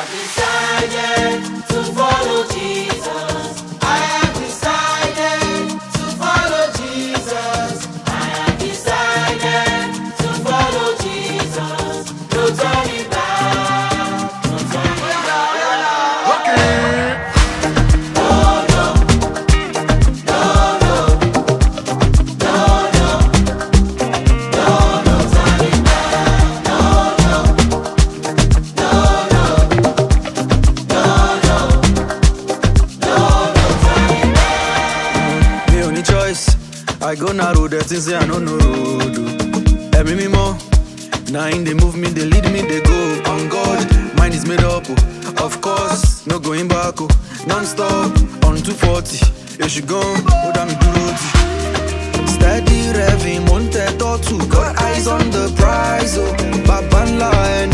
decided to follow Jesus. I have decided to follow Jesus. I have decided to follow Jesus. No turning back. No turning back. Okay. No, no. No, no. No, no. No, no turning back. No, no. No, no. No, no. No, no turning back. Me only choice. I go narrow the things say I no know road. Every me more. Now in they move me, they lead me, they go. On God, mine is made up. Of course, no going back. Non-stop on 240. You should go, hold on me do roti. Steady revving, monte to got eyes on the prize. Oh, Babanla and